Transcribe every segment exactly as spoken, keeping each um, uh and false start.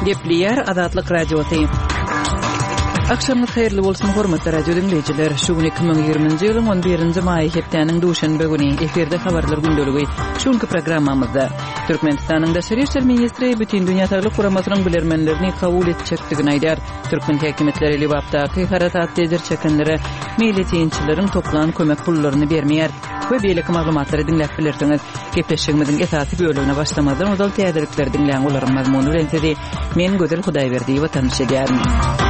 Gepleyer Azatlyk Radiosu. Akşamınız hayırlı bolsun hormatly radio dinleyijiler. Şu gün iki bin ýygrymynjy ýylyň on birinji maý hepdeniň duşanby güni eferde habarlar gündöligi şuňky programmamyzda Türkmenistanyň Daşary işler ministri bütün dünýä taýly kuramasynyň bilermenlerini kabul etjekdigini aýdar. Türkmen häkimetleri Libapdaky haratat tedir çekenlere milletçileriň toplan kömek pullaryny bermeýär. Bu beýleki maglumatlary dinläp bilersiňiz. Gepleşigimiziň esasy bölümine başlamadan odal täderlikleri dinleýän olaryň mazmuny bilen men Gözel Hudaýberdiýewa tanış edýärim.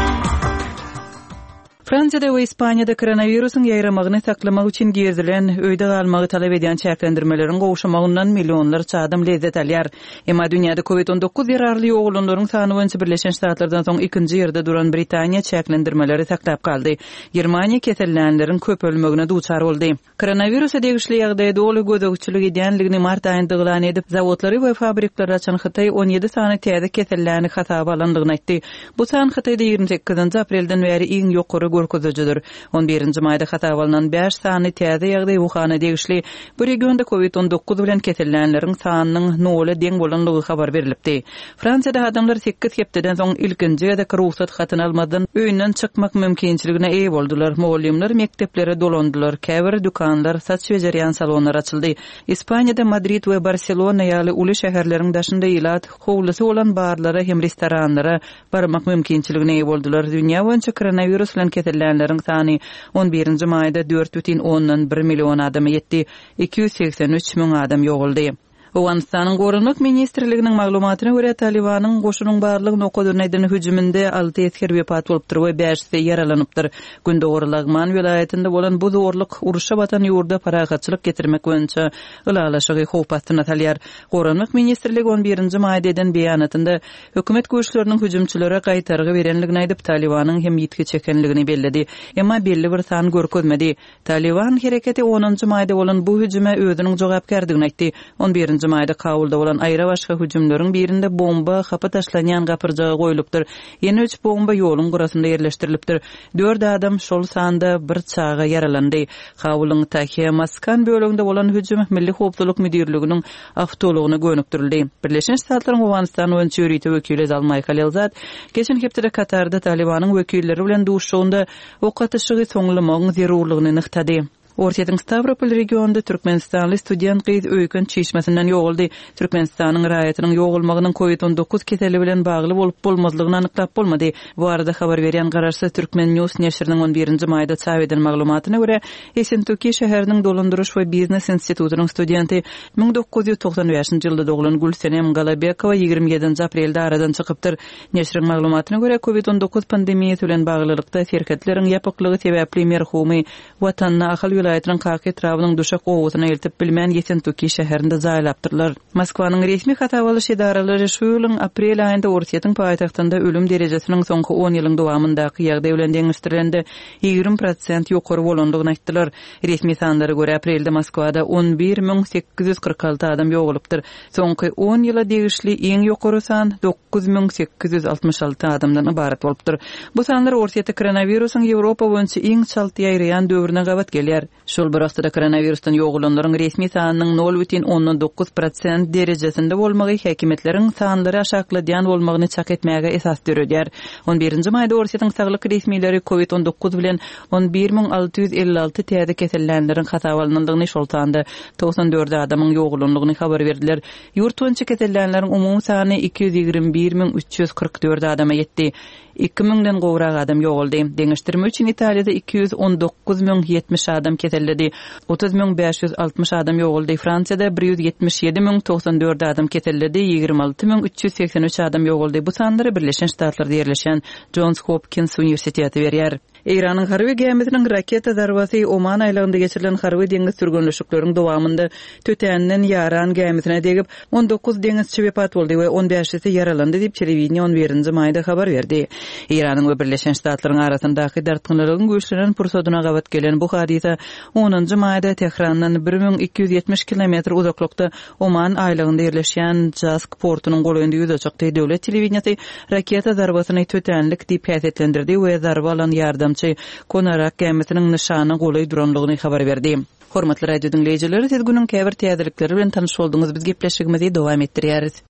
Fransiyada we Ispaniyada koronawirusyň ýaýramagyny saklamak üçin gezilen, öýde galmagy talap edýän çäklendirmelerin gowşamagyndan millionlarça adam lezzet alýar. Emma dünýäde covid on dokuz ýararly oglunlaryň sany boýunça Birleşen Ştatlardan soň ikinji ýerde duran Britaniýa çäklendirmeleri saklap kaldy. Germaniýa kesellenlerin köp ölmegine duçar boldy. Koronawirusa degişli ýagdaýda ol gözegçilik edýänligini mart aýynda glan edip, zawotlary we fabriklary açan Hytaý on ýedi sany täze keselläni hasaba alandygyny aýtdy. Bu san Hytaýda ýygrimi sekizinji aprelden bäri iň ýokary görkezüjüdür. on birinji maýda hasaba alynan beş sany täze ýagdaý Wuhana degişli bu regionda covid on dokuz bilen kesellenleriň sanynyň nola deň bolanlygy habar berilipdi. Fransiyada adamlar sekiz hepdeden soň ilkinji ýa-da ruhsat hatyny almadan öýünden çykmak mümkinçiligine eýe boldular. Muallimler mekteplere dolandylar. Käbir dukanlar, saç bejerýän salonlar açyldy. Ispaniýada Madrid we Barcelona ýaly uly şäherleriň daşynda ýylat howlusy bolan barlara hem restoranlara barmak mümkinçiligine eýe boldular. Dünýä boýunça koronavirus bilen kesellenleriň sany on birinji maýda dört бүтүн ondan bir million adamy ýetdi. iki ýüz seksen üç müň adam ýoguldy. Awganistanyň Gorunluk ministrliginiň maglumatyna görä Talibanyň goşunyň barlygy nokodyna edilýän hüjüminde alty esker wepat bolup dur we beşi ýaralanypdyr. Gündogurlagman vilayetinde bolan bu zorluk uruşa batan ýurda paragatçylyk getirmek boýunça ılalaşygy howp astyna salýar. Gorunluk ministrligi on birinji maýda eden beýanatynda hökümet güýçleriniň hüjümçilere gaýtargy berenligini aýdyp Talibanyň hem ýitki çekenligini bellidi. Emma belli bir san görkezmedi. Taliban hereketi onunji maýda bolan bu hüjüme özüniň jogapkärdigini aýtdy. on birinji maýda Kabulda bolan aýra başga hüjümleriň birinde bomba hapa taşlanýan gapyrjagy goýulypdyr. Ýene üç bomba ýoluň gurasynda ýerleşdirilipdir. dört adam şol sanda bir çaga ýaralandy. Kabulyň Tahia Maskan böleginde bolan hüjüm Milli Howpsuzlyk Müdirliginiň awtolugyna gönükdirildi. Birleşen Ştatlaryň Awganistan öňçü ýürüýte wekili Zalmay Khalilzad geçen hepde Katarda Talibanyň wekilleri bilen duşşuwynda okatyşygy soňlamagyň zerurlygyny nyktady. Ortaýyň Stavropol regionunda Türkmenistanly student gyz öýkün çeşmesinden ýoguldy. Türkmenistanyň raýatynyň ýogulmagynyň covid on dokuz keseli bilen bagly bolup bolmazlygyny anyklap bolmady. Bu arada habar berýän Garaşsa Türkmen News neşriniň on birinji maýda çap eden maglumatyna görä, Esentoki şäheriniň dolandyryş we biznes institutynyň studenti ming dokuz ýüz toksan beşinji ýylda doglan Gülsenem Galabekowa ýygrimi ýedinji aprelde aradan çykypdyr. Neşriň maglumatyna görä covid on dokuz pandemiýasy bilen baglylykda şirketleriň ýapyklygy sebäpli merhumy watanyna ahal ýatynyň kaky trawynyň duşak owasyna eltip bilmän Esentoki şäherinde zaýlapdyrlar. Moskwanyň resmi hatawalyş edaralary şu ýylyň aprel aýynda Ortaýyň paýtagtynda ölüm derejesiniň soňky on ýylyň dowamyndaky ýagdaý bilen deňişdirilende ýygrimi prosent ýokary bolandygyny aýtdylar. Resmi sanlara görä aprelde Moskwada on bir müň sekiz ýüz kırk alty adam ýogulypdyr. Soňky on ýyla degişli iň ýokary san dokuz müň sekiz ýüz altmyş alty adamdan ibaret bolupdyr. Bu sanlar Ortaýyda koronawirusyň Ýewropa boýunça iň çalty ýaýraýan döwrüne gabat gelýär. Şol bir wagtda koronavirusdan ýogulanlaryň resmi sanynyň nol бүтүn ondan dokuz prosent derejesinde bolmagy häkimetleriň sanlary aşakladýan bolmagyny çak etmäge esas döredýär. on birinji maýda Ortaýyň saglyk resmileri covid on dokuz bilen on bir müň alty ýüz elli alty täze kesellenleriň hatawalandygyny şoltanda toksan dört adamyň ýogulanlygyny habar berdiler. Ýurt boýunça kesellenleriň umumy sany iki ýüz ýygrimi bir müň üç ýüz kırk dört adama ýetdi. iki müňden gowrak adam ýoguldy. Deňişdirme üçin Italiýada iki ýüz on dokuz müň ýetmiş adam keseldi. otuz müň beş ýüz altmyş adam ýoguldy. Fransiyada bir ýüz ýetmiş ýedi müň toksan dört adam keseldi. ýygrimi alty müň üç ýüz seksen üç adam ýoguldy. Bu sanlary Birleşen Ştatlarda ýerleşen Johns Hopkins Universiteti berýär. Iranyň harby gemisining raketa zarbasy Oman aýlagynda geçirilen harby deňiz sürgünleşikleriň dowamynda tötänden ýaran gemisine degip on dokuz deňizçi wepat boldy we on beşi ýaralandy diýip telewiziýa on birinji maýda habar berdi. Iranyň we Birleşen Ştatlaryň arasyndaky dartgynlygyň güýçlenen pursadyna gabat gelen bu hadisa onunji maýda Tehrandan bir müň iki ýüz ýetmiş kilometr uzaklykda Oman aýlagynda ýerleşýän Jask portunyň golandy ýüzejekde döwlet telewizionasy raketa zarbasyny tötänlik diýip häsiýetlendirdi we zarba alan ýardam Konarak gemisiniň nişany golay duranlygyny habar berdi. Hormatly radio dinleyijileri, siz günüň käbir täzelikleri bilen tanyş boldunuz. Biz gepleşigimizi dowam etdirýäris.